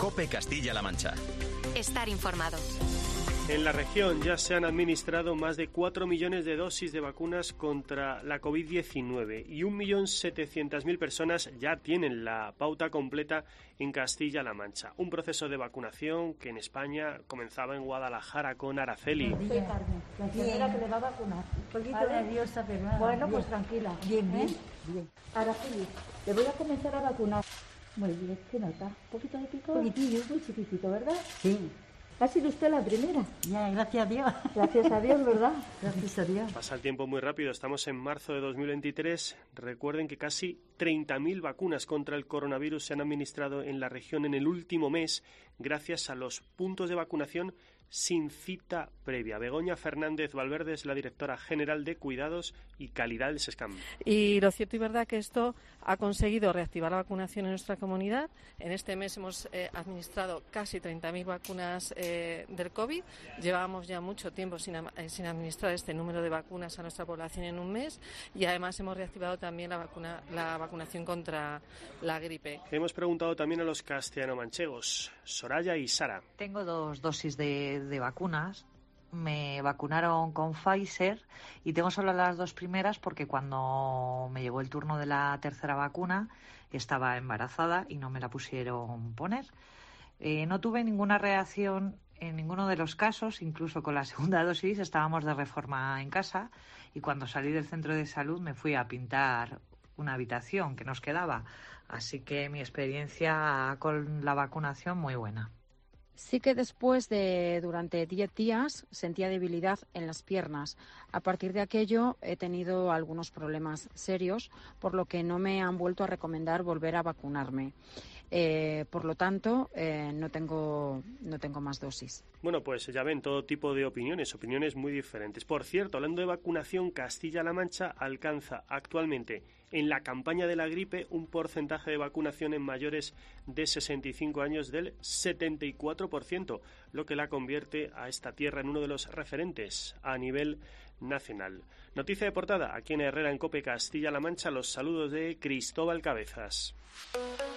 COPE Castilla-La Mancha. Estar informado. En la región ya se han administrado más de 4 millones de dosis de vacunas contra la COVID-19 y 1.700.000 personas ya tienen la pauta completa en Castilla-La Mancha. Un proceso de vacunación que en España comenzaba en Guadalajara con Araceli. Soy Carmen, la enfermera que le va a vacunar. Un poquito nerviosa, pero nada. Bueno, pues tranquila. Bien. Araceli, le voy a comenzar a vacunar. Muy bien, ¿qué nota? ¿Un poquito de pico? Un poquitillo, muy chiquitito, ¿verdad? Sí. ¿Ha sido usted la primera? Ya, gracias a Dios. Gracias a Dios, ¿verdad? Gracias a Dios. Pasa el tiempo muy rápido, estamos en marzo de 2023. Recuerden que casi 30.000 vacunas contra el coronavirus se han administrado en la región en el último mes gracias a los puntos de vacunación sin cita previa. Begoña Fernández Valverde es la directora general de Cuidados y Calidad del SESCAM. Y lo cierto y verdad que esto ha conseguido reactivar la vacunación en nuestra comunidad. En este mes hemos administrado casi 30.000 vacunas del COVID. Llevábamos ya mucho tiempo sin administrar este número de vacunas a nuestra población en un mes y además hemos reactivado también la vacunación contra la gripe. Hemos preguntado también a los castellano-manchegos, Soraya y Sara. Tengo 2 dosis de vacunas. Me vacunaron con Pfizer y tengo solo las 2 primeras porque cuando me llegó el turno de la tercera vacuna estaba embarazada y no me la pusieron poner. No tuve ninguna reacción en ninguno de los casos, incluso con la segunda dosis estábamos de reforma en casa y cuando salí del centro de salud me fui a pintar una habitación que nos quedaba. Así que mi experiencia con la vacunación muy buena. Sí que después durante 10 días sentía debilidad en las piernas. A partir de aquello he tenido algunos problemas serios, por lo que no me han vuelto a recomendar volver a vacunarme. Por lo tanto, no tengo más dosis. Bueno, pues ya ven, todo tipo de opiniones muy diferentes. Por cierto, hablando de vacunación, Castilla-La Mancha alcanza actualmente en la campaña de la gripe un porcentaje de vacunación en mayores de 65 años del 74%, lo que la convierte a esta tierra en uno de los referentes a nivel nacional. Noticia de portada, aquí en Herrera en COPE Castilla-La Mancha, los saludos de Cristóbal Cabezas.